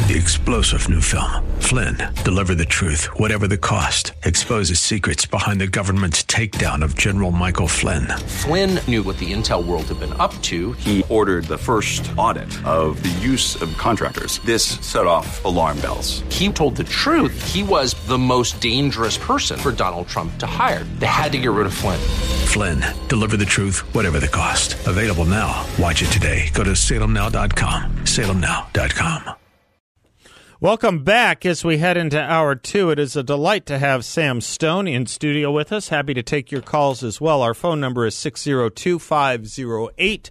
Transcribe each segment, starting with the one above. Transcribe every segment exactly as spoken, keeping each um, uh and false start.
The explosive new film, Flynn, deliver the truth, whatever the cost. Exposes secrets behind the government's takedown of General Michael Flynn. Flynn knew what the intel world had been up to. He ordered the first audit of the use of contractors. This set off alarm bells. He told the truth. He was the most dangerous person for Donald Trump to hire. They had to get rid of Flynn. Flynn, deliver the truth, whatever the cost. Available now. Watch it today. Go to salem now dot com. salem now dot com. Welcome back as we head into hour two. It is a delight to have Sam Stone in studio with us. Happy to take your calls as well. Our phone number is six oh two, five oh eight,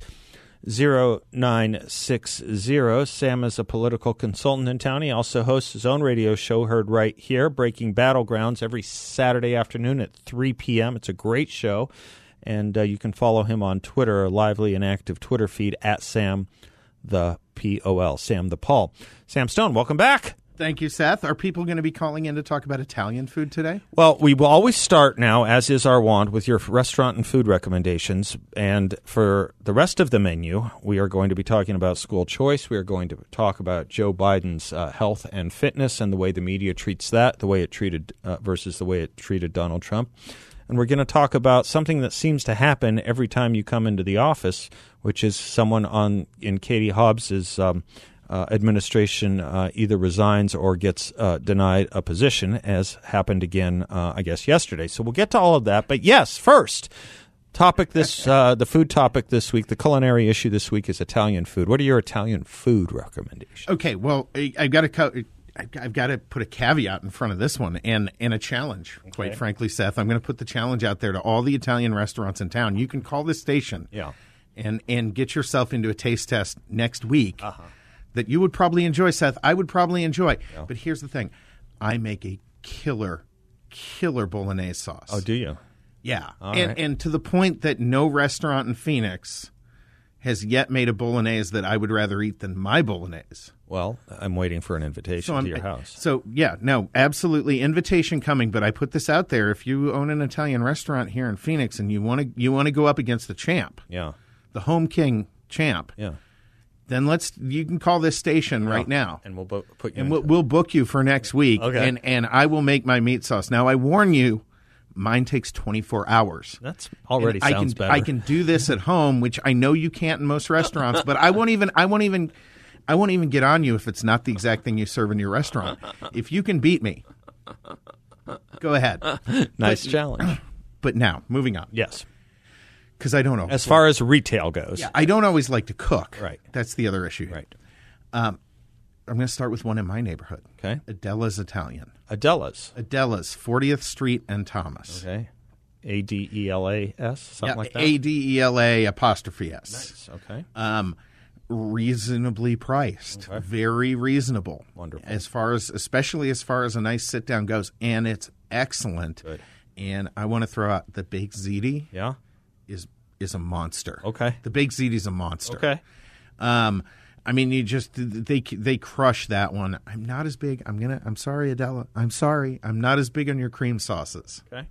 oh nine six oh. Sam is a political consultant in town. He also hosts his own radio show heard right here, Breaking Battlegrounds, every Saturday afternoon at three p.m. It's a great show, and uh, you can follow him on Twitter, a lively and active Twitter feed, at Sam the P O L, Sam the Paul. Sam Stone, welcome back. Thank you, Seth. Are people going to be calling in to talk about Italian food today? Well, we will always start now, as is our wont, with your restaurant and food recommendations. And for the rest of the menu, we are going to be talking about school choice. We are going to talk about Joe Biden's uh, health and fitness and the way the media treats that, the way it treated uh, versus the way it treated Donald Trump. And we're going to talk about something that seems to happen every time you come into the office, which is someone on in Katie Hobbs's um, uh, administration uh, either resigns or gets uh, denied a position, as happened again, uh, I guess, yesterday. So we'll get to all of that. But yes, first, topic this uh, the food topic this week, the culinary issue this week is Italian food. What are your Italian food recommendations? Okay, well, I, I've got to co- I've got to put a caveat in front of this one and, and a challenge, okay. Quite frankly, Seth. I'm going to put the challenge out there to all the Italian restaurants in town. You can call this station yeah. and, and get yourself into a taste test next week uh-huh. that you would probably enjoy, Seth. I would probably enjoy. Yeah. But here's the thing. I make a killer, killer bolognese sauce. Oh, do you? Yeah. All and, right. and to the point that no restaurant in Phoenix has yet made a bolognese that I would rather eat than my bolognese. Well, I'm waiting for an invitation so to your house. So, yeah, no, absolutely. Invitation coming, but I put this out there. If you own an Italian restaurant here in Phoenix and you want to you want to go up against the champ, yeah, the home king champ, yeah, then let's you can call this station right yeah. now. And we'll bo- put you And in we'll, we'll book you for next week. Okay. And, and I will make my meat sauce. Now, I warn you, mine takes twenty-four hours. That's already and sounds I can, better. I can do this at home, which I know you can't in most restaurants, but I won't even I won't even I won't even get on you if it's not the exact thing you serve in your restaurant. If you can beat me, go ahead. Nice but, challenge. But now, moving on. Yes. Because I don't know. As far as retail goes. Yeah, I don't always like to cook. Right. That's the other issue. Right. Um, I'm going to start with one in my neighborhood. Okay. Adela's Italian. Adela's. Adela's, fortieth Street and Thomas. Okay. A D E L A S, something yeah, like that? A D E L A apostrophe S. Nice. Okay. Um, reasonably priced. Okay. Very reasonable. Wonderful. As far as, especially as far as a nice sit down goes. And it's excellent. Good. And I want to throw out the baked ziti Yeah? is is a monster. Okay. The baked ziti is a monster. Okay. Um, I mean, you just they they crush that one. I'm not as big. I'm gonna. I'm sorry, Adela. I'm sorry. I'm not as big on your cream sauces. Okay.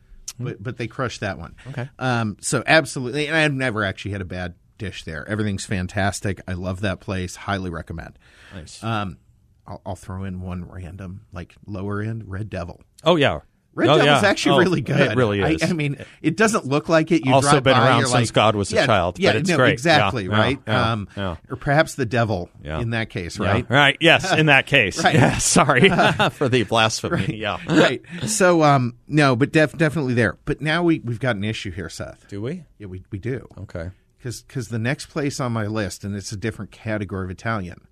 But but they crush that one. Okay. Um. So absolutely, and I've never actually had a bad dish there. Everything's fantastic. I love that place. Highly recommend. Nice. Um, I'll, I'll throw in one random, like lower end, Red Devil. Oh, yeah. Red oh, Devil's yeah. actually oh, really good. It really is. I, I mean, it doesn't look like it. You Also drive been by, around you're since like, God was a yeah, child, Yeah, but it's no, great. exactly, Yeah, right? yeah, um, yeah. Or perhaps the devil Yeah. in that case, Yeah. right? Right. Yes, in that case. Right. Yeah, sorry for the blasphemy. Right. Yeah. right. So, um, no, but def- definitely there. But now we, we've got an issue here, Seth. Do we? Yeah, we, we do. Okay. Because the next place on my list, and it's a different category of Italian,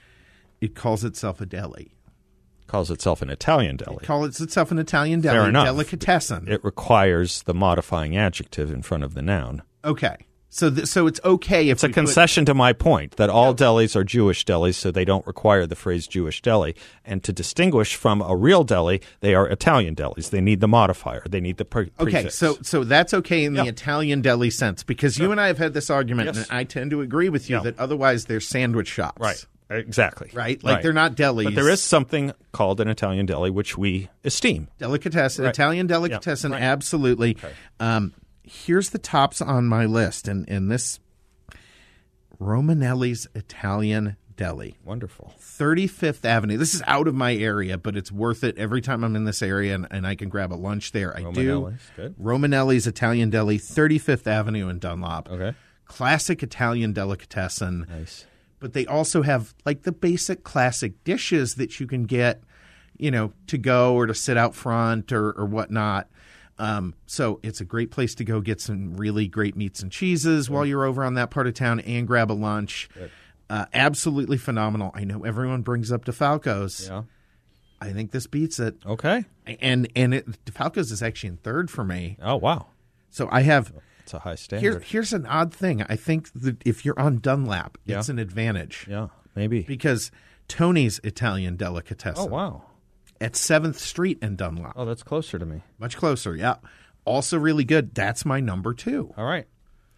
it calls itself a deli. Calls itself an Italian deli. It calls itself an Italian deli. Fair enough. Delicatessen. It requires the modifying adjective in front of the noun. Okay. So th- so it's okay if It's a we put- concession to my point that all delis are Jewish delis, so they don't require the phrase Jewish deli. And to distinguish from a real deli, they are Italian delis. They need the modifier. They need the pre- Okay, prefix. so so that's okay in Yeah. the Italian deli sense because you and I have had this argument, Yes. and I tend to agree with you Yeah. that otherwise they're sandwich shops. Right. Exactly. Right? Like they're not delis. But there is something called an Italian deli, which we esteem. Delicatessen, Right. Italian delicatessen, Yeah, right. absolutely. Okay. Um, here's the tops on my list, and, and this Romanelli's Italian Deli. Wonderful. thirty-fifth Avenue. This is out of my area, but it's worth it every time I'm in this area and, and I can grab a lunch there. I do. Romanelli's, good. Romanelli's Italian Deli, thirty-fifth Avenue in Dunlop. Okay. Classic Italian delicatessen. Nice. But they also have like the basic classic dishes that you can get, you know, to go or to sit out front or, or whatnot. Um, so it's a great place to go get some really great meats and cheeses while you're over on that part of town and grab a lunch. Uh, absolutely phenomenal. I know everyone brings up DeFalco's. Yeah. I think this beats it. Okay. And and it, DeFalco's is actually in third for me. Oh, wow. So I have It's a high here, standard. here's an odd thing. I think that if you're on Dunlap, Yeah. it's an advantage. Yeah, maybe. Because Tony's Italian Delicatessen. Oh, wow. At seventh Street in Dunlop. Oh, that's closer to me. Much closer, yeah. Also really good. That's my number two. All right.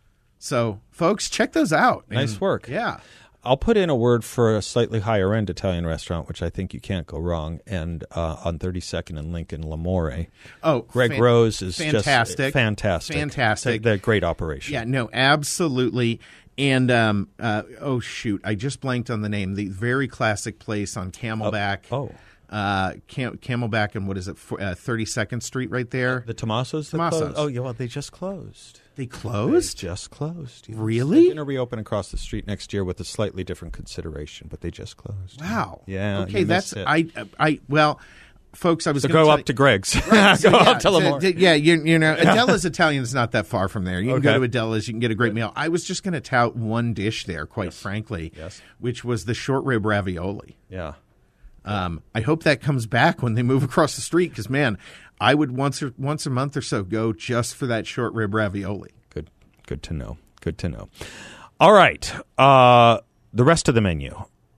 So, folks, check those out. Nice And, work. Yeah. I'll put in a word for a slightly higher end Italian restaurant, which I think you can't go wrong. And uh, on thirty-second and Lincoln, L'Amore. Oh, Greg fan- Rose is fantastic. just fantastic. Fantastic. They're a great operation. Yeah, no, absolutely. And, um, uh, oh, shoot, I just blanked on the name. The very classic place on Camelback. Oh. Uh, Cam- Camelback and what is it, for, uh, thirty-second Street right there? The Tomaso's? that Tomaso's. closed? Oh, yeah, well, they just closed. They closed? They just closed. Yes. Really? They're going to reopen across the street next year with a slightly different consideration, but they just closed. Wow. Yeah. Okay, you that's missed it. I I well, folks, I was So gonna go tell up you- to Greg's. Right, so go yeah, up to so, L'Amore. d- yeah, you, you know, Adela's Italian is not that far from there. You can go Okay. to Adela's, you can get a great meal. I was just going to tout one dish there, quite frankly, Yes. which was the short rib ravioli. Yeah. Um, I hope that comes back when they move across the street because, man, I would once or once a month or so go just for that short rib ravioli. Good. Good to know. Good to know. All right. Uh, the rest of the menu.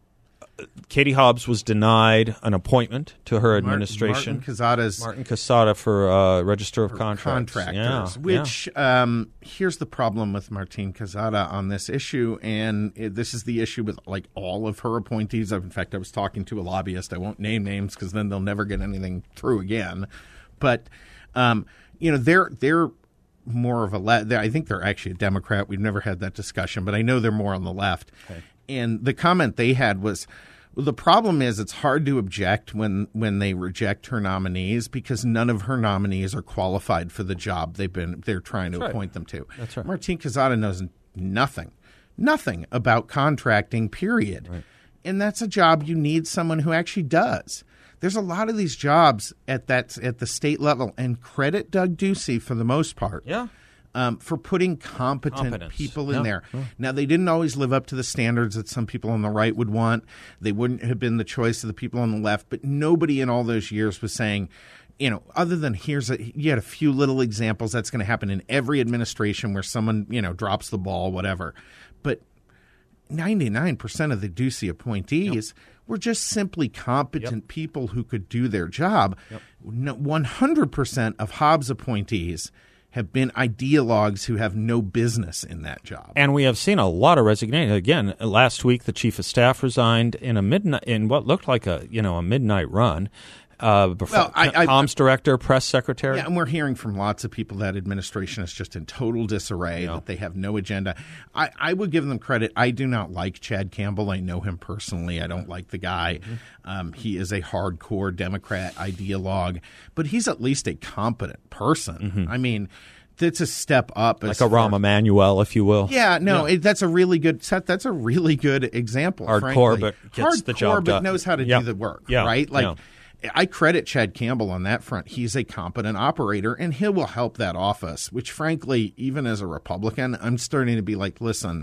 Katie Hobbs was denied an appointment to her administration. Martin Casada's Martin Casada for uh, Register of Contracts. contractors. Yeah, Which um, here's the problem with Martin Casada on this issue, and it, this is the issue with like all of her appointees. In fact, I was talking to a lobbyist. I won't name names because then they'll never get anything through again. But um, you know, they're they're more of a le- I think they're actually a Democrat. We've never had that discussion, but I know they're more on the left. Okay. And the comment they had was, well, the problem is it's hard to object when, when they reject her nominees because none of her nominees are qualified for the job they've been they're trying to That's right. appoint them to. That's right. Martin Casada knows nothing, nothing about contracting, period. Right. And that's a job you need someone who actually does. There's a lot of these jobs at that at the state level, and credit Doug Ducey for the most part. Yeah. Um, for putting competent Competence. people in Yeah. there. Yeah. Now, they didn't always live up to the standards that some people on the right would want. They wouldn't have been the choice of the people on the left, but nobody in all those years was saying, you know, other than here's a, you had a few little examples. That's going to happen in every administration where someone, you know, drops the ball, whatever. But ninety-nine percent of the Ducey appointees yep. were just simply competent yep. people who could do their job. Yep. No, one hundred percent of Hobbs appointees have been ideologues who have no business in that job. And we have seen a lot of resignation. Again, last week the chief of staff resigned in a midnight in what looked like a you know a midnight run. Uh, well, I, I, comms director, press secretary. Yeah, and we're hearing from lots of people that administration is just in total disarray, yeah. that they have no agenda. I, I would give them credit. I do not like Chad Campbell. I know him personally. I don't like the guy. Mm-hmm. Um, he is a hardcore Democrat ideologue, but he's at least a competent person. Mm-hmm. I mean, it's a step up. Like a Rahm Emanuel, if you will. Yeah, no, yeah. It, that's a really good set. That's a really good example. Hardcore, frankly. but gets Hardcore, the job but done. knows how to yeah. do the work, yeah. right? Like. Yeah. I credit Chad Campbell on that front. He's a competent operator, and he will help that office, which, frankly, even as a Republican, I'm starting to be like, listen,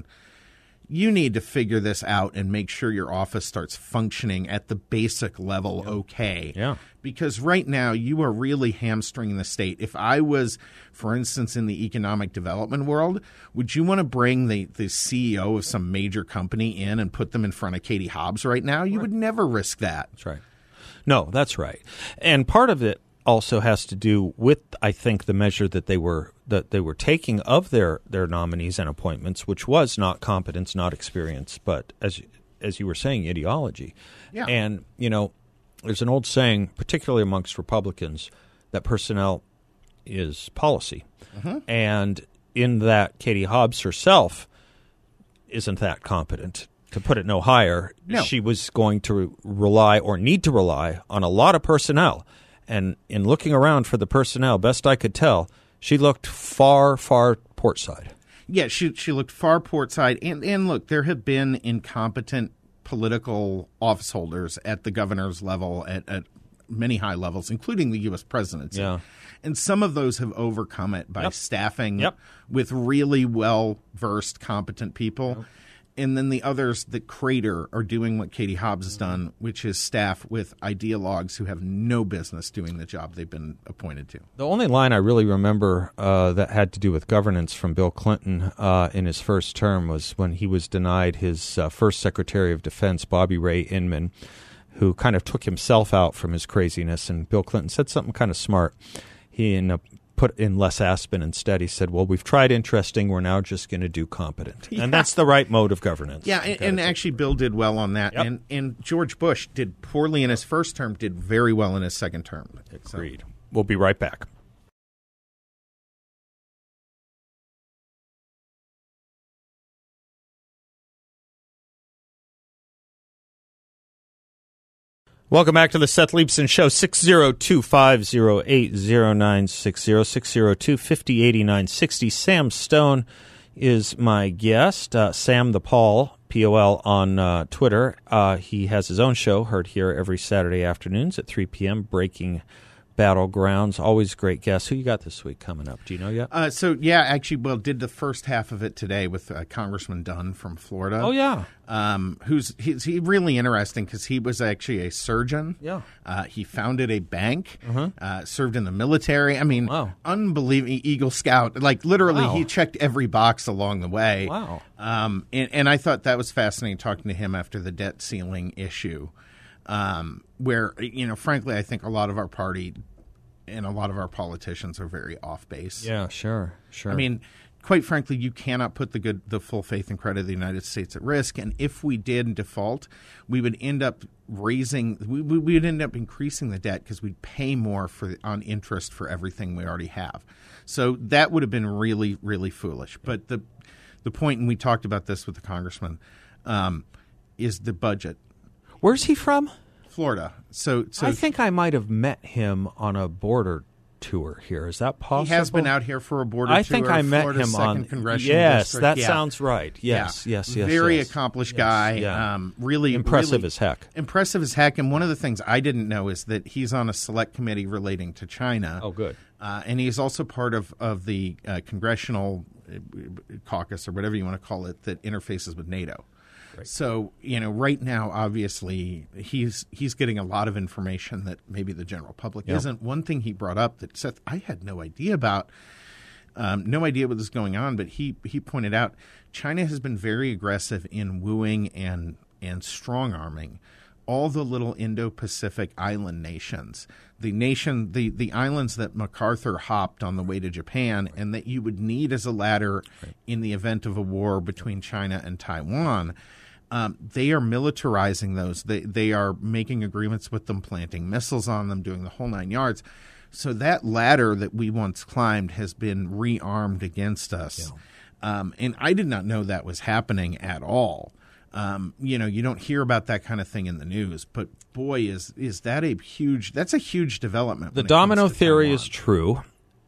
you need to figure this out and make sure your office starts functioning at the basic level yeah. okay. Yeah. Because right now you are really hamstringing the state. If I was, for instance, in the economic development world, would you want to bring the, the C E O of some major company in and put them in front of Katie Hobbs right now? You right. would never risk that. That's right. No, that's right. And part of it also has to do with, I think, the measure that they were that they were taking of their, their nominees and appointments, which was not competence, not experience, but as as you were saying, ideology. Yeah. And, you know, there's an old saying, particularly amongst Republicans, that personnel is policy. Mm-hmm. And in that, Katie Hobbs herself isn't that competent to put it no higher, No. she was going to rely or need to rely on a lot of personnel. And in looking around for the personnel, best I could tell, she looked far, far port side. Yeah, she she looked far port side. And, and look, there have been incompetent political office holders at the governor's level, at, at many high levels, including the U S presidency. Yeah. And some of those have overcome it by Yep. staffing Yep. with really well-versed, competent people. Yep. And then the others that crater are doing what Katie Hobbs has done, which is staff with ideologues who have no business doing the job they've been appointed to. The only line I really remember uh, that had to do with governance from Bill Clinton uh, in his first term was when he was denied his uh, first Secretary of Defense, Bobby Ray Inman, who kind of took himself out from his craziness. And Bill Clinton said something kind of smart. He in a put in Les Aspin instead. He said, well, we've tried interesting. We're now just going to do competent. Yeah. And that's the right mode of governance. Yeah, and, and actually Bill did well on that. Yep. And, and George Bush did poorly in his first term, did very well in his second term. Agreed. So. We'll be right back. Welcome back to the Seth Leibson Show, six oh two, five oh eight, oh nine six oh, six oh two, five oh eight nine six oh. Sam Stone is my guest, uh, Sam the Paul, P O L on uh, Twitter. Uh, he has his own show, heard here every Saturday afternoons at three p.m., Breaking Battlegrounds. Always great guests. Who you got this week coming up? Do you know yet? Uh, so, yeah, actually, well, did the first half of it today with uh, Congressman Dunn from Florida. Oh, yeah. Um, who's he's he really interesting because he was actually a surgeon. Yeah. Uh, he founded a bank, uh-huh. uh, served in the military. I mean, wow. Unbelievable Eagle Scout. Like, literally, Wow. he checked every box along the way. Wow. Um, and, and I thought that was fascinating talking to him after the debt ceiling issue. Um, where, you know, frankly, I think a lot of our party and a lot of our politicians are very off base. Yeah, sure, sure. I mean, quite frankly, you cannot put the good, the full faith and credit of the United States at risk. And if we did default, we would end up raising, we, we would end up increasing the debt because we'd pay more for on interest for everything we already have. So that would have been really, really foolish. But the the point, and we talked about this with the congressman, um, is the budget. Where's he from? Florida. So, so I think I might have met him on a border tour here. Is that possible? He has been out here for a border I tour. think I met Florida's him second on. Congressional yes, district. that Yeah. sounds right. Yes, Yeah. yes, yes. Very yes. accomplished Yes, guy. yeah. Um, really impressive really as heck. Impressive as heck. And one of the things I didn't know is that he's on a select committee relating to China. Oh, good. Uh, and he's also part of of the uh, congressional caucus or whatever you want to call it that interfaces with NATO. Right. So, you know, right now, obviously, he's he's getting a lot of information that maybe the general public Yep. isn't. One thing he brought up that Seth, I had no idea about, um, no idea what was going on, but he, he pointed out China has been very aggressive in wooing and, and strong-arming all the little Indo-Pacific island nations, the nation, the, the islands that MacArthur hopped on the way to Japan, right. and that you would need as a ladder right. in the event of a war between China and Taiwan. Um, they are militarizing those. They they are making agreements with them, planting missiles on them, doing the whole nine yards. So that ladder that we once climbed has been rearmed against us. Yeah. Um, and I did not know that was happening at all. Um, you know, you don't hear about that kind of thing in the news, but boy, is is that a huge, that's a huge development. The domino theory is true.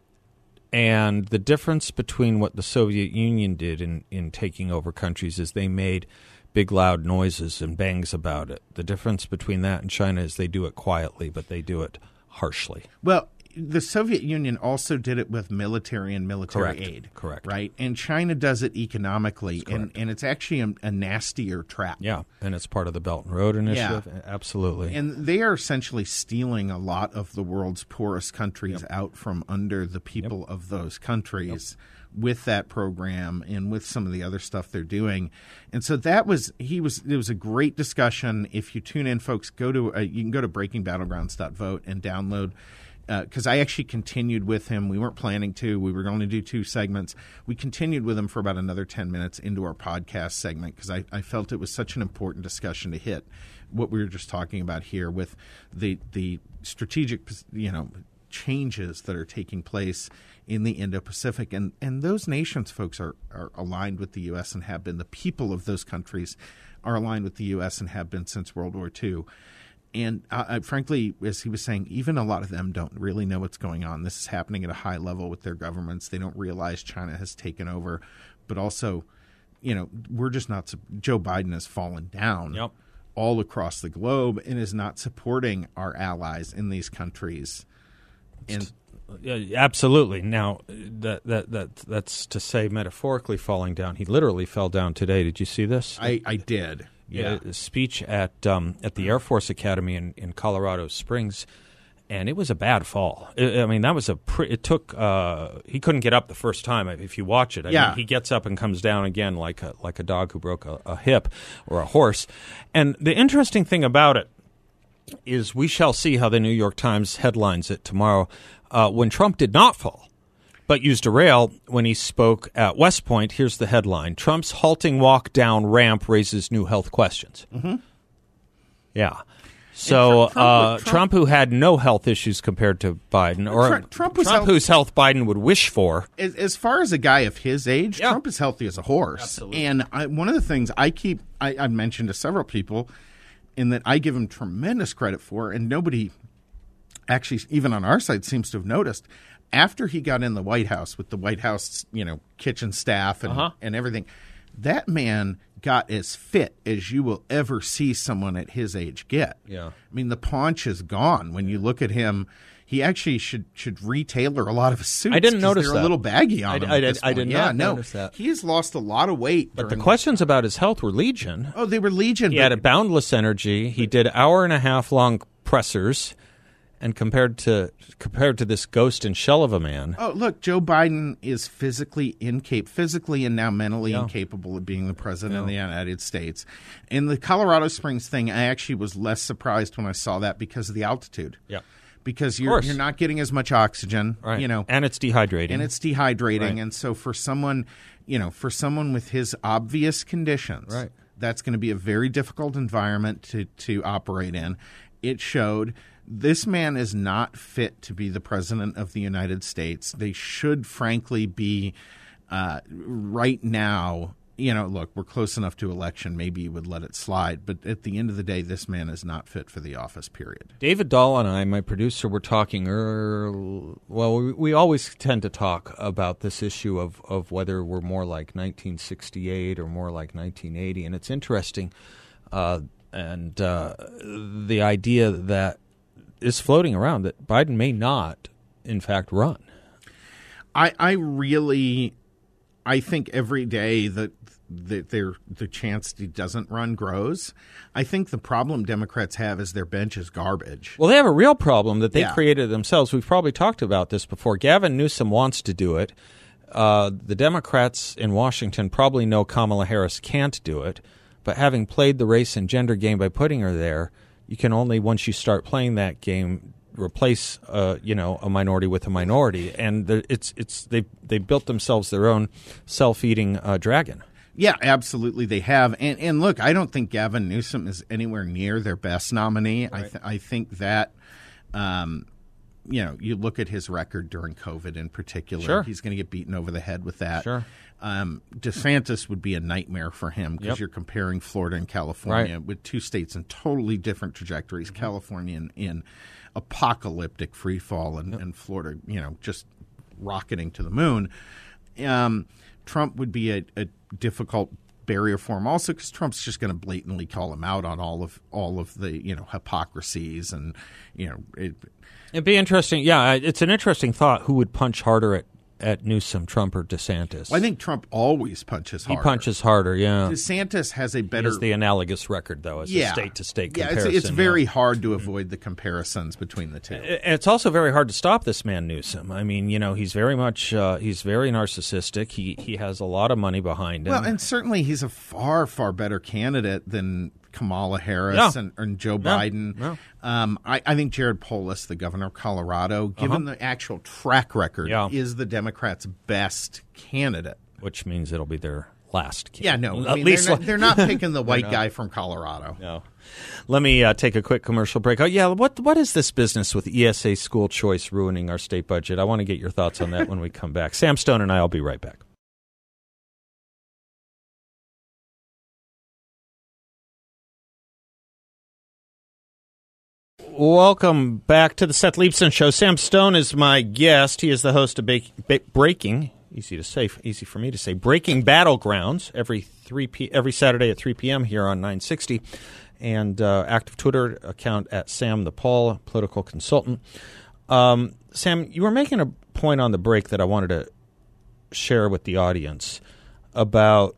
And the difference between what the Soviet Union did in, in taking over countries is they made big loud noises and bangs about it. The difference between that and China is they do it quietly, but they do it harshly. Well, the Soviet Union also did it with military and military Correct. aid. Correct. Right? And China does it economically, and, and it's actually a, a nastier trap. Yeah, and it's part of the Belt and Road Initiative. Yeah. Absolutely. And they are essentially stealing a lot of the world's poorest countries yep. out from under the people yep. of those countries. Yep. With that program and with some of the other stuff they're doing. And so that was, he was, it was a great discussion. If you tune in, folks, go to, uh, you can go to breaking battlegrounds dot vote and download, because uh, I actually continued with him. We weren't planning to. We were going to do two segments. We continued with him for about another ten minutes into our podcast segment because I, I felt it was such an important discussion to hit what we were just talking about here with the the strategic, you know, changes that are taking place in the Indo-Pacific. And, and those nations, folks, are, are aligned with the U S and have been. The people of those countries are aligned with the U S and have been since World War Two. And uh, I, frankly, as he was saying, even a lot of them don't really know what's going on. This is happening at a high level with their governments. They don't realize China has taken over. But also, you know, we're just not – Joe Biden has fallen down Yep. all across the globe and is not supporting our allies in these countries. And Yeah, absolutely. Now, that that that that's to say metaphorically falling down. He literally fell down today. Did you see this? I, I did. Yeah. A speech at um, at the Air Force Academy in, in Colorado Springs, and it was a bad fall. I I mean, that was a pre- it took uh, he couldn't get up the first time. If you watch it, I Yeah. mean, he gets up and comes down again like a like a dog who broke a, a hip or a horse. And the interesting thing about it is we shall see how the New York Times headlines it tomorrow. Uh, when Trump did not fall, but used a rail when he spoke at West Point, here's the headline: Trump's halting walk down ramp raises new health questions. Mm-hmm. Yeah. So Trump- Trump- uh, Trump- Trump, who had no health issues compared to Biden, or Trump- Trump was Trump health- whose health Biden would wish for. As, as far as a guy of his age, Yeah. Trump is healthy as a horse. Absolutely. And I, one of the things I keep, I, I've mentioned to several people, in that I give him tremendous credit for, and nobody actually, even on our side, seems to have noticed. After he got in the White House with the White House, you know, kitchen staff and, Uh-huh. and everything, that man got as fit as you will ever see someone at his age get. Yeah. I mean, the paunch is gone. When you look at him, he actually should should retailer a lot of his suits. I didn't 'cause notice they're that. a little baggy on I- him. I at did- this I did point. not yeah, no, notice that. He has lost a lot of weight. But the during- questions about his health were legion. Oh, they were legion. He but- had a boundless energy. He did hour and a half long pressers, and compared to compared to this ghost and shell of a man. Oh, look, Joe Biden is physically incapable, physically and now mentally Yeah. incapable of being the president of the United States. In the Colorado Springs thing, I actually was less surprised when I saw that because of the altitude. Yeah. Because you're course. you're not getting as much oxygen, Right. you know, and it's dehydrating. and it's dehydrating. Right. And so for someone, you know, for someone with his obvious conditions, Right. that's going to be a very difficult environment to, to operate in. It showed this man is not fit to be the president of the United States. They should, frankly, be uh, right now. You know, look, we're close enough to election. Maybe you would let it slide. But at the end of the day, this man is not fit for the office, period. David Dahl and I, my producer, were talking early, well, we, we always tend to talk about this issue of, of whether we're more like nineteen sixty-eight or more like nineteen eighty. And it's interesting, uh, and uh, the idea that is floating around that Biden may not, in fact, run. I, I really, I think every day that that there the chance he doesn't run grows. I think the problem Democrats have is their bench is garbage. Well, they have a real problem that they Yeah. created themselves. We've probably talked about this before. Gavin Newsom wants to do it. Uh, the Democrats in Washington probably know Kamala Harris can't do it. But having played the race and gender game by putting her there, you can only, once you start playing that game, replace uh, you know a minority with a minority. And the, it's it's they they built themselves their own self-eating uh, dragon. Yeah, absolutely, they have. And and look, I don't think Gavin Newsom is anywhere near their best nominee. I th- I think that. Um, You know, you look at his record during COVID in particular. Sure. He's going to get beaten over the head with that. Sure. Um, DeSantis would be a nightmare for him because Yep. you're comparing Florida and California Right. with two states in totally different trajectories. Mm-hmm. California in, in apocalyptic free fall, and, and Florida, you know, just rocketing to the moon. Um, Trump would be a, a difficult barrier for him also because Trump's just going to blatantly call him out on all of all of the, you know, hypocrisies and, you know, it, It'd be interesting. Yeah, it's an interesting thought. Who would punch harder at, at Newsom, Trump, or DeSantis? well, I think Trump always punches he harder. punches harder. Yeah, DeSantis has a he better has the analogous record though, as yeah. a state-to-state yeah, comparison. it's, it's very yeah. hard to avoid the comparisons between the two. And it's also very hard to stop this man Newsom. I mean, you know, he's very much uh, he's very narcissistic. He he has a lot of money behind him. Well, and certainly he's a far, far better candidate than Kamala Harris Yeah. and, and Joe Yeah. Biden. Yeah. Um, I, I think Jared Polis, the governor of Colorado, given the actual track record, Yeah. is the Democrats' best candidate. which means it'll be their last. Kid. Yeah, no, At I mean, least they're, not, like- they're not picking the white guy from Colorado. No. Let me uh, take a quick commercial break. Oh, yeah, what what is this business with E S A school choice ruining our state budget? I want to get your thoughts on that when we come back. Sam Stone and I will be right back. Welcome back to the Seth Leibsohn Show. Sam Stone is my guest. He is the host of ba- ba- Breaking, easy to say, easy for me to say, Breaking Battlegrounds every three p- every Saturday at three p.m. here on nine sixty, and uh, active Twitter account at Sam the Paul, political consultant. Um, Sam, you were making a point on the break that I wanted to share with the audience about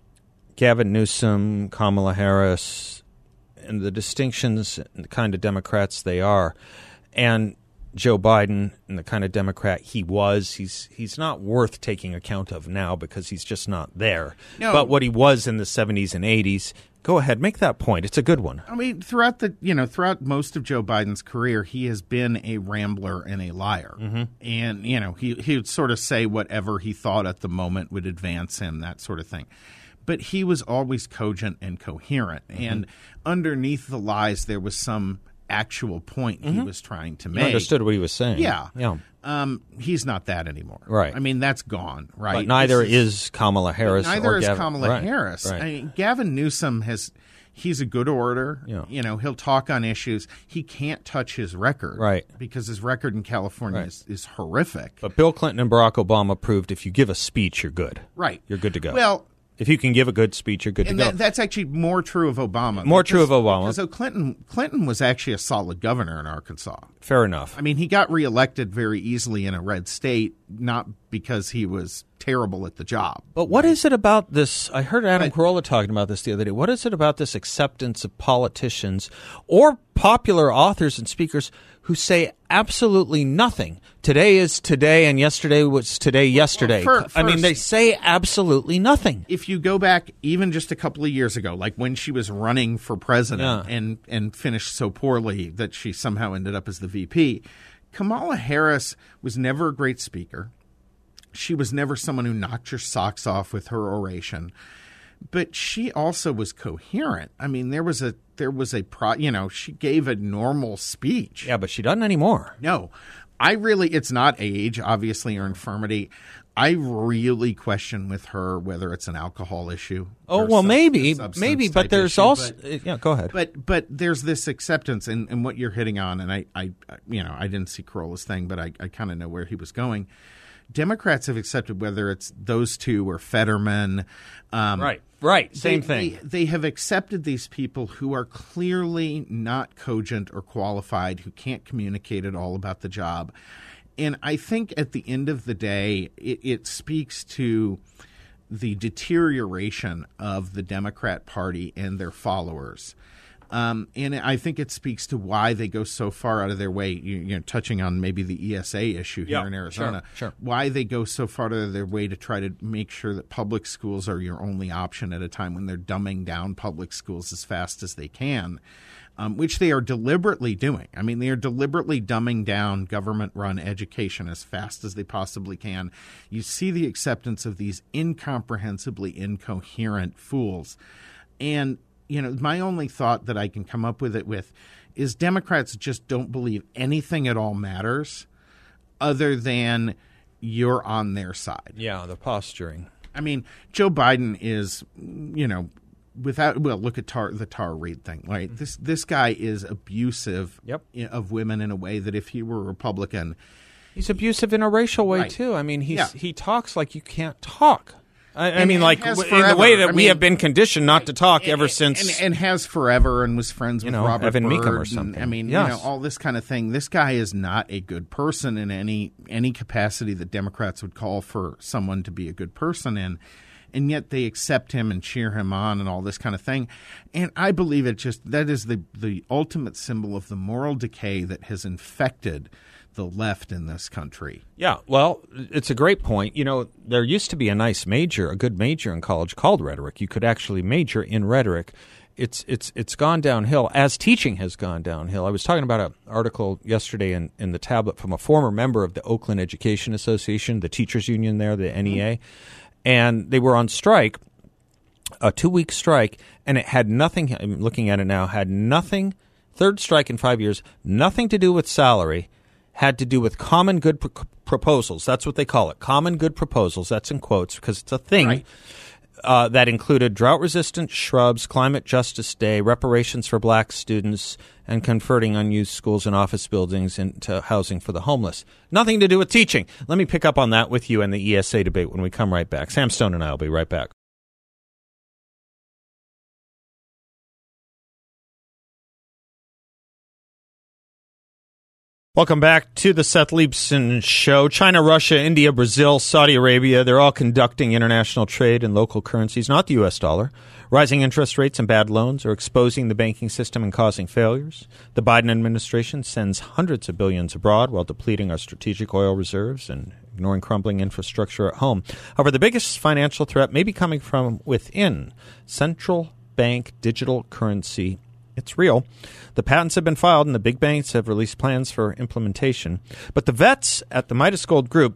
Gavin Newsom, Kamala Harris, and the distinctions and the kind of Democrats they are, and Joe Biden and the kind of Democrat he was. He's he's not worth taking account of now because he's just not there. No. But what he was in the seventies and eighties, go ahead, make that point. It's a good one. I mean, throughout the you know throughout most of Joe Biden's career, he has been a rambler and a liar, mm-hmm. and you know he he would sort of say whatever he thought at the moment would advance him, that sort of thing. But he was always cogent and coherent, mm-hmm. and underneath the lies, there was some actual point mm-hmm. he was trying to make. You understood what he was saying. Yeah, yeah. Um, he's not that anymore. Right. I mean, that's gone. Right. But neither is, is Kamala Harris. Neither or is Gavin. Kamala right. Harris. Right. I mean, Gavin Newsom has. He's a good orator. Yeah. You know, he'll talk on issues. He can't touch his record. Right. Because his record in California right. is, is horrific. But Bill Clinton and Barack Obama proved if you give a speech, you're good. Right. You're good to go. Well, if you can give a good speech, you're good and to that, go. that's actually more true of Obama. More because, true of Obama. Because so Clinton, Clinton was actually a solid governor in Arkansas. Fair enough. I mean, he got reelected very easily in a red state, not because he was terrible at the job. But what right? is it about this? I heard Adam But, Carolla talking about this the other day. What is it about this acceptance of politicians or popular authors and speakers who say absolutely nothing? Today is today, and yesterday was today yesterday. Well, for, I mean, first, they say absolutely nothing. If you go back even just a couple of years ago, like when she was running for president Yeah. and, and finished so poorly that she somehow ended up as the V P, Kamala Harris was never a great speaker. She was never someone who knocked your socks off with her oration. But she also was coherent. I mean, there was a there was a pro, you know, she gave a normal speech. Yeah, but she doesn't anymore. No. I really it's not age, obviously, or infirmity. I really question with her whether it's an alcohol issue. Oh, or well, sub- maybe, substance maybe, but type there's issue, also but- yeah. Go ahead. But but there's this acceptance, and, and what you're hitting on, and I, I you know I didn't see Carolla's thing, but I, I kind of know where he was going. Democrats have accepted whether it's those two or Fetterman. Um, right, right, same they, thing. They, they have accepted these people who are clearly not cogent or qualified, who can't communicate at all about the job. And I think at the end of the day, it, it speaks to the deterioration of the Democrat Party and their followers. Um, and I think it speaks to why they go so far out of their way, you, you know, touching on maybe the E S A issue here Yeah, in Arizona, sure, sure. why they go so far out of their way to try to make sure that public schools are your only option at a time when they're dumbing down public schools as fast as they can, um, which they are deliberately doing. I mean, they are deliberately dumbing down government-run education as fast as they possibly can. You see the acceptance of these incomprehensibly incoherent fools. And you know, my only thought that I can come up with it with is Democrats just don't believe anything at all matters other than you're on their side. Yeah, the posturing. I mean, Joe Biden is, you know, without well, look at Tar, the Tara Reade thing. Right, mm-hmm. this this guy is abusive yep. of women in a way that if he were a Republican, he's abusive in a racial way right. too. I mean, he's yeah. he talks like you can't talk. I, I and, mean, and like w- in the way that I we mean, have been conditioned not to talk and, ever and, since, and, and has forever, and was friends you with know, Robert Evan Byrd Meekum or and, something. I mean, yes. you know, all this kind of thing. This guy is not a good person in any any capacity that Democrats would call for someone to be a good person in. And yet they accept him and cheer him on and all this kind of thing. And I believe it just that is the, the ultimate symbol of the moral decay that has infected the left in this country. Yeah, well, it's a great point. You know, there used to be a nice major, a good major in college called rhetoric. You could actually major in rhetoric. It's it's it's gone downhill as teaching has gone downhill. I was talking about an article yesterday in, in the tablet from a former member of the Oakland Education Association, the teachers union there, the N E A. Mm-hmm. And they were on strike, a two-week strike, and it had nothing, I'm looking at it now, had nothing, third strike in five years, nothing to do with salary, had to do with common good pr- proposals. That's what they call it, common good proposals. That's in quotes because it's a thing. Right. uh, that included drought-resistant shrubs, Climate Justice Day, reparations for black students, and converting unused schools and office buildings into housing for the homeless. Nothing to do with teaching. Let me pick up on that with you in the E S A debate when we come right back. Sam Stone and I will be right back. Welcome back to the Seth Leibsohn Show. China, Russia, India, Brazil, Saudi Arabia, they're all conducting international trade in local currencies, not the U S dollar. Rising interest rates and bad loans are exposing the banking system and causing failures. The Biden administration sends hundreds of billions abroad while depleting our strategic oil reserves and ignoring crumbling infrastructure at home. However, the biggest financial threat may be coming from within central bank digital currency. It's real. The patents have been filed and the big banks have released plans for implementation. But the vets at the Midas Gold Group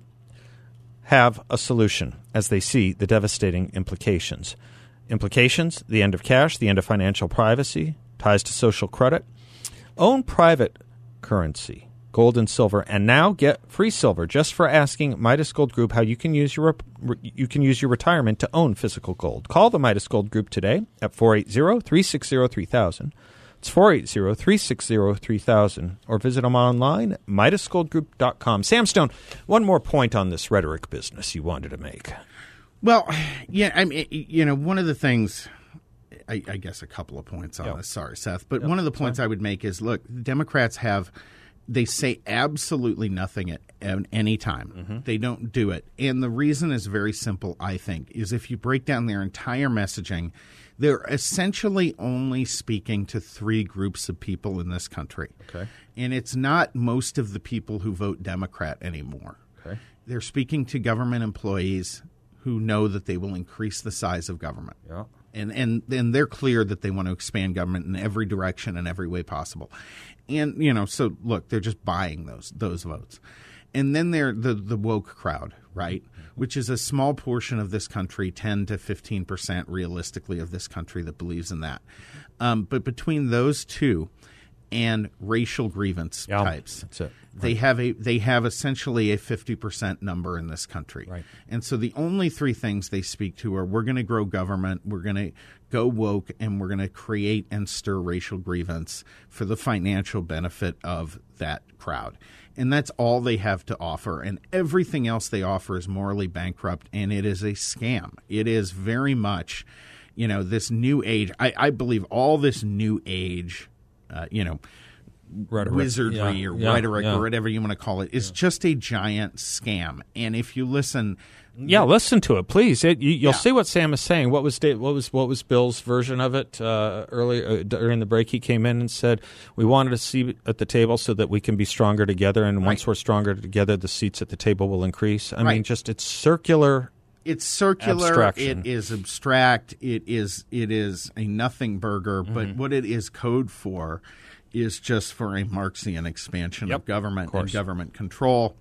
have a solution as they see the devastating implications. Implications, the end of cash, the end of financial privacy, ties to social credit. Own private currency, gold and silver, and now get free silver just for asking Midas Gold Group how you can use your you can use your retirement to own physical gold. Call the Midas Gold Group today at four eight zero, three six zero, three thousand. It's four eight zero, three six zero, three thousand, or visit them online at midas gold group dot com. Sam Stone, one more point on this rhetoric business you wanted to make. Well, yeah, I mean, you know, one of the things, I, I guess a couple of points on yep. this. Sorry, Seth. But yep. one of the points I would make is, look, Democrats have, they say absolutely nothing at, at any time. Mm-hmm. They don't do it. And the reason is very simple, I think, is if you break down their entire messaging, they're essentially only speaking to three groups of people in this country. Okay. And it's not most of the people who vote Democrat anymore. Okay. They're speaking to government employees who know that they will increase the size of government. Yeah. And, and and they're clear that they want to expand government in every direction and every way possible. And, you know, so, look, they're just buying those those votes. And then they're the, the woke crowd, right, which is a small portion of this country, ten to fifteen percent realistically of this country that believes in that. Um, but between those two and racial grievance yeah, types, that's it. They right. have a they have essentially a fifty percent number in this country. Right. And so the only three things they speak to are we're going to grow government, we're going to go woke, and we're going to create and stir racial grievance for the financial benefit of that crowd. And that's all they have to offer. And everything else they offer is morally bankrupt, and it is a scam. It is very much, you know, this new age. I, I believe all this new age, uh, you know, Rhetoric. wizardry yeah, or yeah, rhetoric yeah. or whatever you want to call it is yeah. just a giant scam. And if you listen, yeah, listen to it, please. It, you, you'll yeah. see what Sam is saying. What was Dave, what was what was Bill's version of it uh, earlier uh, during the break? He came in and said we wanted a seat at the table so that we can be stronger together, and once right. we're stronger together, the seats at the table will increase. I right. mean, just it's circular. It's circular. Abstraction. It is abstract. It is it is a nothing burger. Mm-hmm. But what it is code for is just for a Marxian expansion yep, of government of and government control.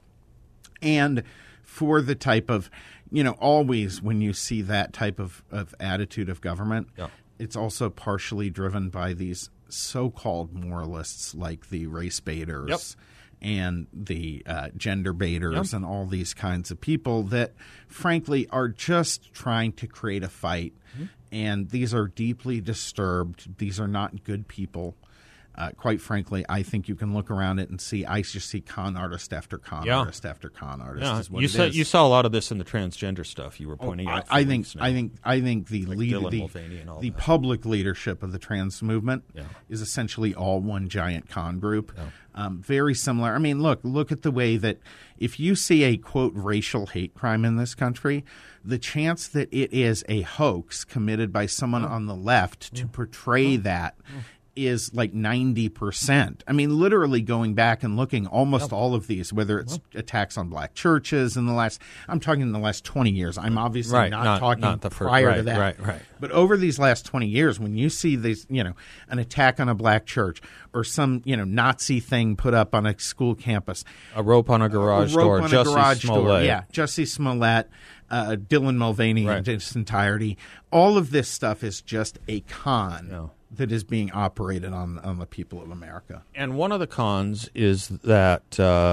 And for the type of, you know, always when you see that type of, of attitude of government, yep. it's also partially driven by these so-called moralists like the race baiters yep. and the uh, gender baiters yep. and all these kinds of people that, frankly, are just trying to create a fight. Mm-hmm. And these are deeply disturbed. These are not good people. Uh, quite frankly, I think you can look around it and see. I just see con artist after con yeah. artist after con artist. Yeah. Is what you it saw is. you saw a lot of this in the transgender stuff. You were pointing oh, out. I, I think I think I think the like lead, Dylan the, Mulvaney and all the that. public leadership of the trans movement yeah. is essentially all one giant con group. Yeah. Um, very similar. I mean, look look at the way that if you see a quote racial hate crime in this country, the chance that it is a hoax committed by someone oh. on the left to portray oh. that. Oh. is like ninety percent. I mean, literally going back and looking almost yep. all of these, whether it's yep. attacks on black churches in the last, I'm talking in the last twenty years. I'm obviously right, not, not talking not the first, prior right, to that. Right, right. But over these last twenty years, when you see these, you know, an attack on a black church or some, you know, Nazi thing put up on a school campus. A rope on a garage a rope door. on Jussie a garage Smollett. door. Yeah, Jussie Smollett, uh, Dylan Mulvaney right. in its entirety. All of this stuff is just a con. No. That is being operated on on the people of America. And one of the cons is that uh,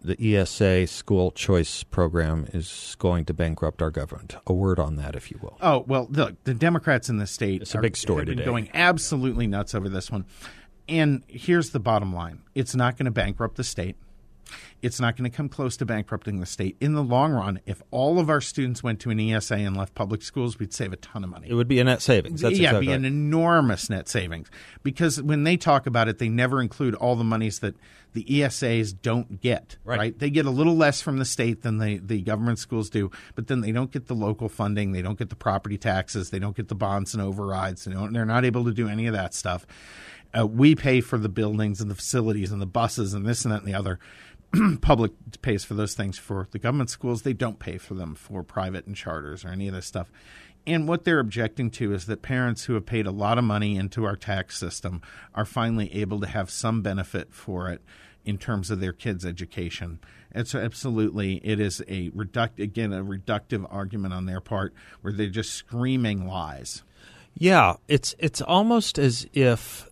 the E S A school choice program is going to bankrupt our government. A word on that, if you will. Oh, well, look, the Democrats in the state it's a big story have been today. going absolutely nuts over this one. And here's the bottom line. It's not going to bankrupt the state. It's not going to come close to bankrupting the state. In the long run, if all of our students went to an E S A and left public schools, we'd save a ton of money. It would be a net savings. That's yeah, exactly it'd be right. an enormous net savings. Because when they talk about it, they never include all the monies that the E S As don't get. Right. right? They get a little less from the state than the, the government schools do, but then they don't get the local funding. They don't get the property taxes. They don't get the bonds and overrides. They don't, they're not able to do any of that stuff. Uh, we pay for the buildings and the facilities and the buses and this and that and the other. Public pays for those things for the government schools. They don't pay for them for private and charters or any of this stuff. And what they're objecting to is that parents who have paid a lot of money into our tax system are finally able to have some benefit for it in terms of their kids' education. And so absolutely it is a reduct again a reductive argument on their part where they're just screaming lies. Yeah, it's it's almost as if,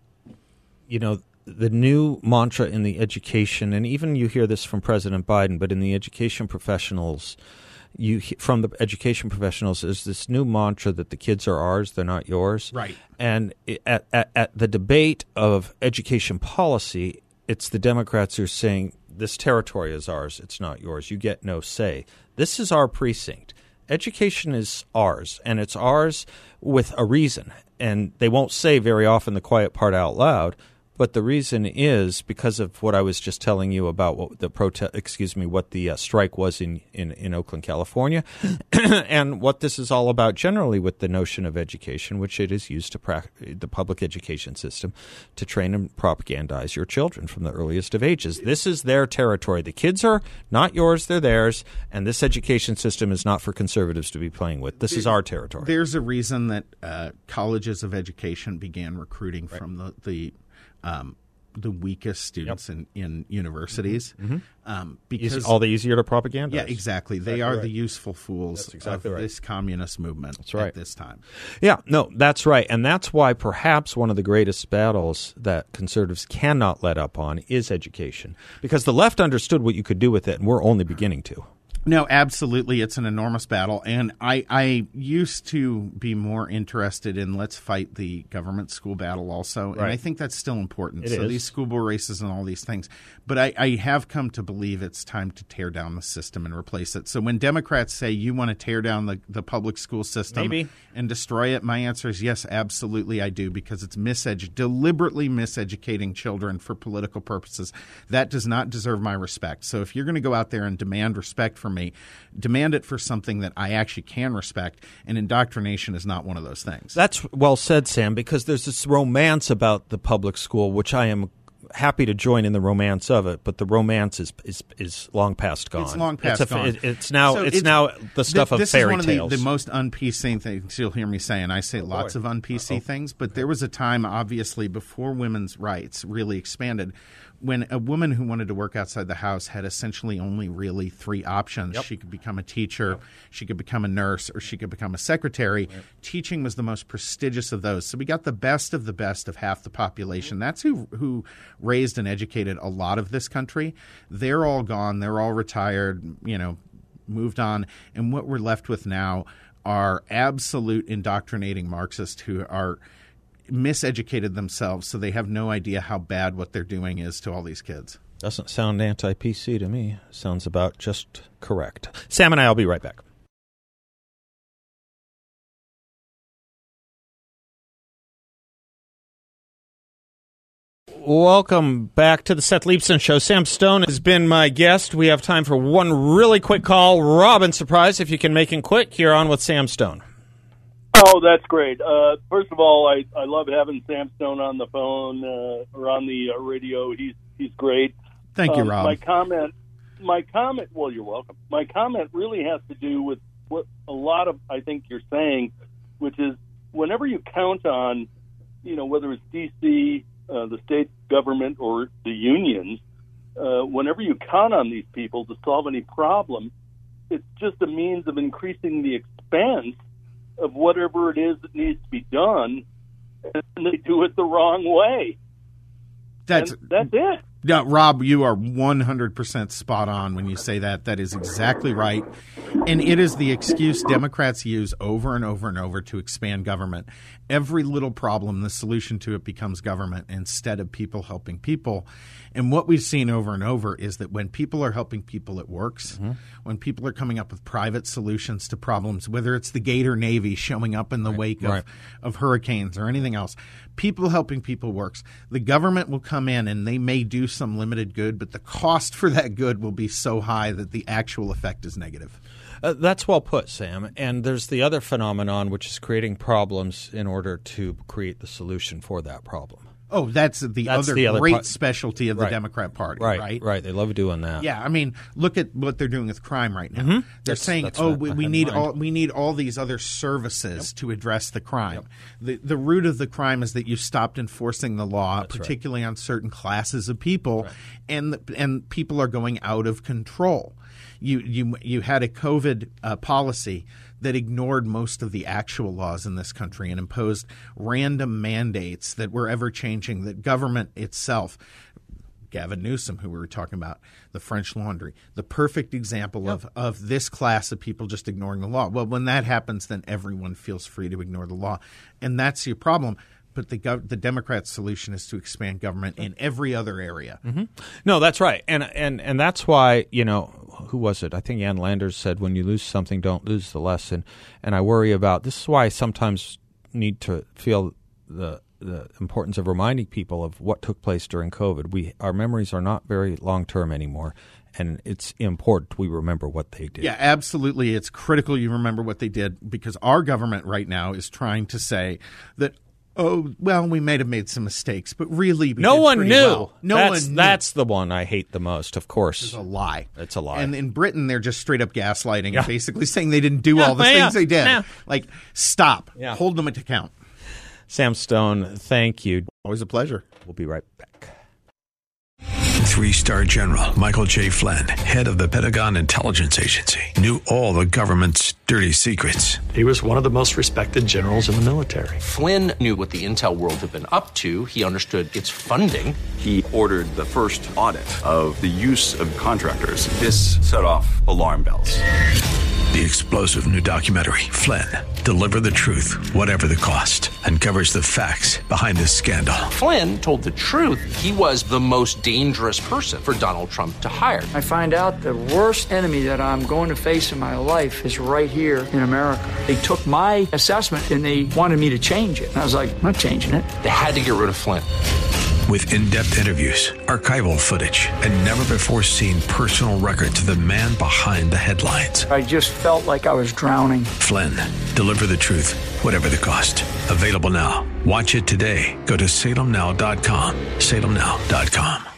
you know, the new mantra in the education, and even you hear this from President Biden, but in the education professionals, you from the education professionals is this new mantra that the kids are ours, they're not yours. Right. And at, at, at the debate of education policy, it's the Democrats who are saying this territory is ours, it's not yours. You get no say. This is our precinct. Education is ours, and it's ours with a reason. And they won't say very often the quiet part out loud. But the reason is because of what I was just telling you about what the protest, excuse me, what the uh, strike was in, in, in Oakland, California, and what this is all about generally with the notion of education, which it is used to pra- the public education system to train and propagandize your children from the earliest of ages. This is their territory. The kids are not yours, they're theirs, and this education system is not for conservatives to be playing with. This is our territory. There's a reason that uh, colleges of education began recruiting right. from the, the Um, the weakest students yep. in, in universities. Mm-hmm. Um, because Easy, all the easier to propagandize. Yeah, exactly. They exactly are right. the useful fools that's exactly of right. this communist movement that's right. at this time. Yeah, no, that's right. And that's why perhaps one of the greatest battles that conservatives cannot let up on is education. Because the left understood what you could do with it, and we're only beginning to. No, absolutely. It's an enormous battle. And I, I used to be more interested in let's fight the government school battle also. Right. And I think that's still important. It so is. these school board races and all these things. But I, I have come to believe it's time to tear down the system and replace it. So when Democrats say you want to tear down the, the public school system Maybe. and destroy it, my answer is yes, absolutely I do, because it's misedu- deliberately miseducating children for political purposes. That does not deserve my respect. So if you're going to go out there and demand respect from me, demand it for something that I actually can respect, and indoctrination is not one of those things. That's well said, Sam, because there's this romance about the public school, which I am happy to join in the romance of it, but the romance is is, is long past gone. It's long past it's a, gone. It, it's now So it's, it's now the stuff th- of fairy tales. This is one tales. of the, the most un-P C things you'll hear me say, and I say oh, lots boy. of un-P C Uh-oh. things, but there was a time, obviously, before women's rights really expanded, when a woman who wanted to work outside the house had essentially only really three options. Yep. She could become a teacher, Yep. she could become a nurse, or she could become a secretary. Right. Teaching was the most prestigious of those. So we got the best of the best of half the population. That's who who raised and educated a lot of this country. They're all gone. They're all retired, you know, moved on. And what we're left with now are absolute indoctrinating Marxists who are miseducated themselves, so they have no idea how bad what they're doing is to all these kids. Doesn't sound anti-P C to me. Sounds about just correct. Sam and I will be right back. Welcome back to the Seth Leibsohn Show. Sam Stone has been my guest. We have time for one really quick call. Robin, surprise, if you can make it quick, you're on with Sam Stone. Oh, that's great. Uh, first of all, I, I love having Sam Stone on the phone uh, or on the uh, radio. He's he's great. Thank you, um, Rob. My comment, my comment. Well, you're welcome. My comment really has to do with what a lot of I think you're saying, which is whenever you count on, you know, whether it's D C, uh, the state government, or the unions, uh, whenever you count on these people to solve any problem, it's just a means of increasing the expense of whatever it is that needs to be done, and they do it the wrong way. That's and that's it. No, Rob, you are one hundred percent spot on when you say that. That is exactly right. And it is the excuse Democrats use over and over and over to expand government. Every little problem, the solution to it becomes government instead of people helping people. And what we've seen over and over is that when people are helping people, it works. Mm-hmm. When people are coming up with private solutions to problems, whether it's the Gator Navy showing up in the right, wake of, right. of hurricanes or anything else, people helping people works. The government will come in and they may do some limited good, but the cost for that good will be so high that the actual effect is negative. Uh, that's well put, Sam. And there's the other phenomenon, which is creating problems in order to create the solution for that problem. Oh, that's the that's other the other great part. specialty of the right. Democrat Party, right, right? Right, they love doing that. Yeah, I mean, look at what they're doing with crime right now. Mm-hmm. They're that's, saying, that's "Oh, what we, I we had need in mind. all we need all these other services Yep. to address the crime." Yep. The the root of the crime is that you stopped enforcing the law, That's particularly right. on certain classes of people, Right. and the, and people are going out of control. You you you had a COVID uh, policy that ignored most of the actual laws in this country and imposed random mandates that were ever changing, that government itself, Gavin Newsom, who we were talking about, the French Laundry, the perfect example yep. of, of this class of people just ignoring the law. Well, when that happens, then everyone feels free to ignore the law. And that's your problem. But the gov- the Democrats' solution is to expand government in every other area. Mm-hmm. No, that's right. And, and, and that's why, you know, who was it? I think Ann Landers said, when you lose something, don't lose the lesson. And I worry about, this is why I sometimes need to feel the the importance of reminding people of what took place during COVID. We Our memories are not very long-term anymore, and it's important we remember what they did. Yeah, absolutely. It's critical you remember what they did, because our government right now is trying to say that, oh, well, we may have made some mistakes, but really we no did one pretty knew. well. No that's, one knew. That's the one I hate the most, of course. It's a lie. It's a lie. And in Britain, they're just straight up gaslighting Yeah. and basically saying they didn't do Yeah, all the yeah, things they did. yeah. Like, stop. Yeah. Hold them to account. Sam Stone, thank you. Always a pleasure. We'll be right back. Three-star General Michael J. Flynn, head of the Pentagon Intelligence Agency, knew all the government's dirty secrets. He was one of the most respected generals in the military. Flynn knew what the intel world had been up to. He understood its funding. He ordered the first audit of the use of contractors. This set off alarm bells. The explosive new documentary, Flynn, Deliver the Truth, Whatever the Cost, uncovers the facts behind this scandal. Flynn told the truth. He was the most dangerous person for Donald Trump to hire. I find out the worst enemy that I'm going to face in my life is right here in America. They took my assessment and they wanted me to change it. And I was like, I'm not changing it. They had to get rid of Flynn. With in-depth interviews, archival footage, and never-before-seen personal records of the man behind the headlines. I just felt like I was drowning. Flynn, Deliver the Truth, Whatever the Cost. Available now. Watch it today. Go to salem now dot com. salem now dot com.